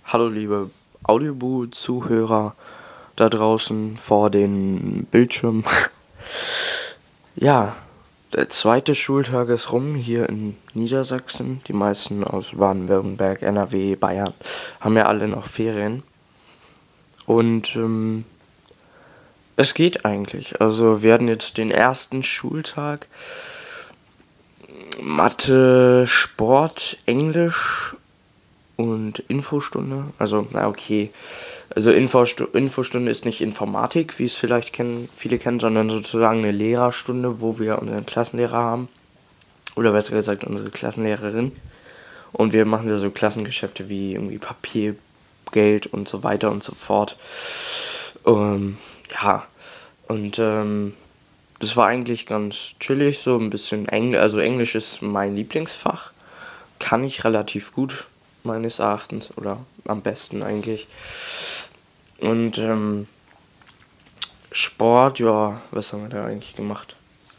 Hallo liebe Audioboo-Zuhörer da draußen vor den Bildschirmen. Ja, der zweite Schultag ist rum hier in Niedersachsen. Die meisten aus Baden-Württemberg, NRW, Bayern haben ja alle noch Ferien. Und es geht eigentlich. Also wir hatten jetzt den ersten Schultag. Mathe, Sport, Englisch und Infostunde. Also, na okay. Also Infostunde ist nicht Informatik, wie es vielleicht viele kennen, sondern sozusagen eine Lehrerstunde, wo wir unseren Klassenlehrer haben. Oder besser gesagt unsere Klassenlehrerin. Und wir machen da so Klassengeschäfte wie irgendwie Papier, Geld und so weiter und so fort. Ja. Und das war eigentlich ganz chillig, so ein bisschen Englisch. Also Englisch ist mein Lieblingsfach. Kann ich relativ gut, meines Erachtens. Oder am besten eigentlich. Und Sport, ja, was haben wir da eigentlich gemacht?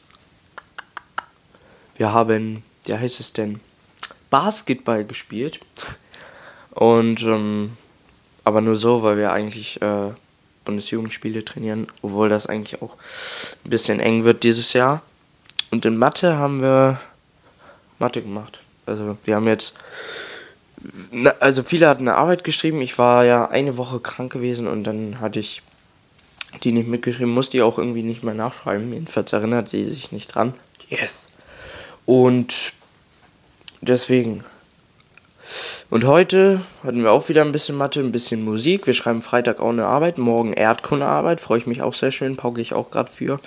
Wir haben, ja heißt es denn, Basketball gespielt. Und aber nur so, weil wir eigentlich Bundesjugendspiele trainieren, obwohl das eigentlich auch ein bisschen eng wird dieses Jahr. Und in Mathe haben wir Mathe gemacht. Also wir haben jetzt, also viele hatten eine Arbeit geschrieben. Ich war ja eine Woche krank gewesen und dann hatte ich die nicht mitgeschrieben, musste die auch irgendwie nicht mehr nachschreiben. Jedenfalls erinnert sie sich nicht dran. Yes. Und deswegen. Und heute hatten wir auch wieder ein bisschen Mathe, ein bisschen Musik. Wir schreiben Freitag auch eine Arbeit, morgen Erdkundearbeit, freue ich mich auch sehr schön, pauke ich auch gerade für.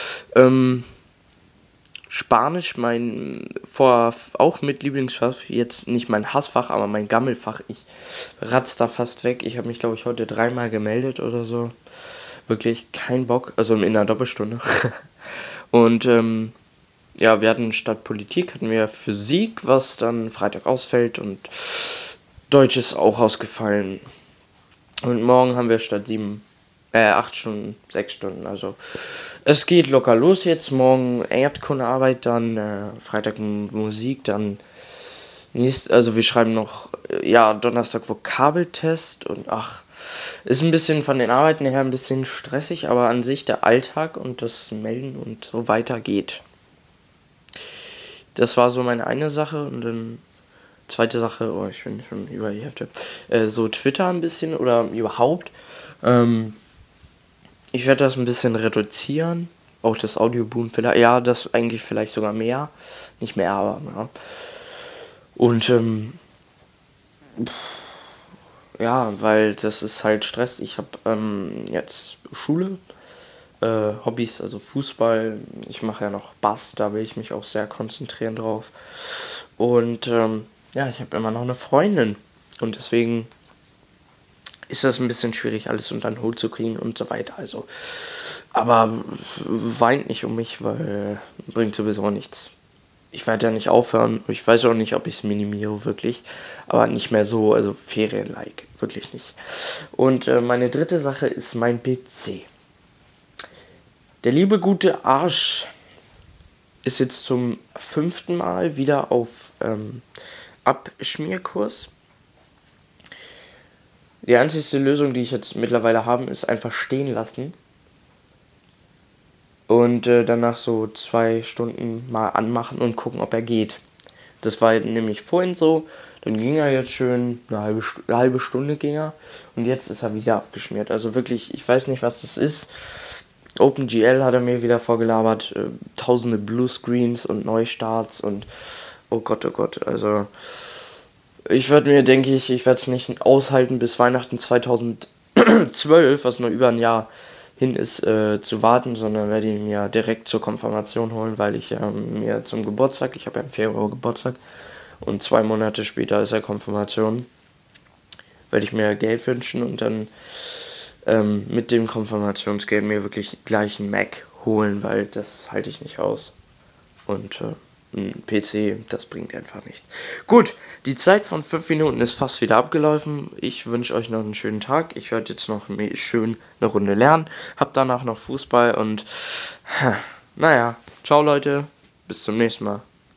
Spanisch, mein auch mit Lieblingsfach, jetzt nicht mein Hassfach, aber mein Gammelfach. Ich ratz da fast weg. Ich habe mich, glaube ich, heute 3-mal gemeldet oder so. Wirklich kein Bock, also in einer Doppelstunde. Und ja, wir hatten statt Politik, hatten wir Physik, was dann Freitag ausfällt, und Deutsch ist auch ausgefallen. Und morgen haben wir statt 8 Stunden, 6 Stunden, also es geht locker los jetzt. Morgen Erdkundearbeit, dann Freitag Musik, dann also wir schreiben noch, Donnerstag Vokabeltest und ist ein bisschen von den Arbeiten her ein bisschen stressig, aber an sich der Alltag und das Melden und so weiter geht. Das war so meine eine Sache, und dann zweite Sache, ich bin schon über die Hälfte, so Twitter ein bisschen oder überhaupt. Ich werde das ein bisschen reduzieren, auch das Audioboom vielleicht, ja, das eigentlich vielleicht sogar mehr, nicht mehr, aber ja. Und ja, weil das ist halt Stress. Ich habe jetzt Schule, Hobbys, also Fußball. Ich mache ja noch Bass, da will ich mich auch sehr konzentrieren drauf. Und ja, ich habe immer noch eine Freundin. Und deswegen ist das ein bisschen schwierig, alles unter den Hut zu kriegen und so weiter. Also, aber weint nicht um mich, weil bringt sowieso nichts. Ich werde ja nicht aufhören. Ich weiß auch nicht, ob ich es minimiere, wirklich. Aber nicht mehr so, also Ferien-like. Wirklich nicht. Und meine dritte Sache ist mein PC. Der liebe gute Arsch ist jetzt zum 5. Mal wieder auf Abschmierkurs. Die einzige Lösung, die ich jetzt mittlerweile habe, ist einfach stehen lassen. Und danach so 2 Stunden mal anmachen und gucken, ob er geht. Das war nämlich vorhin so. Dann ging er jetzt schön, eine halbe Stunde ging er. Und jetzt ist er wieder abgeschmiert. Also wirklich, ich weiß nicht, was das ist. OpenGL hat er mir wieder vorgelabert. Tausende Bluescreens und Neustarts und oh Gott. Also ich werde es nicht aushalten bis Weihnachten 2012, was nur über ein Jahr hin ist, zu warten, sondern werde ihn mir direkt zur Konfirmation holen, weil ich mir zum Geburtstag, ich habe ja im Februar Geburtstag und 2 Monate später ist ja Konfirmation, werde ich mir Geld wünschen und dann mit dem Konfirmationsgeld mir wirklich gleich einen Mac holen, weil das halte ich nicht aus. Und ein PC, das bringt einfach nicht. Gut, die Zeit von 5 Minuten ist fast wieder abgelaufen. Ich wünsche euch noch einen schönen Tag. Ich werde jetzt noch schön eine Runde lernen. Hab danach noch Fußball und naja, ciao Leute, bis zum nächsten Mal.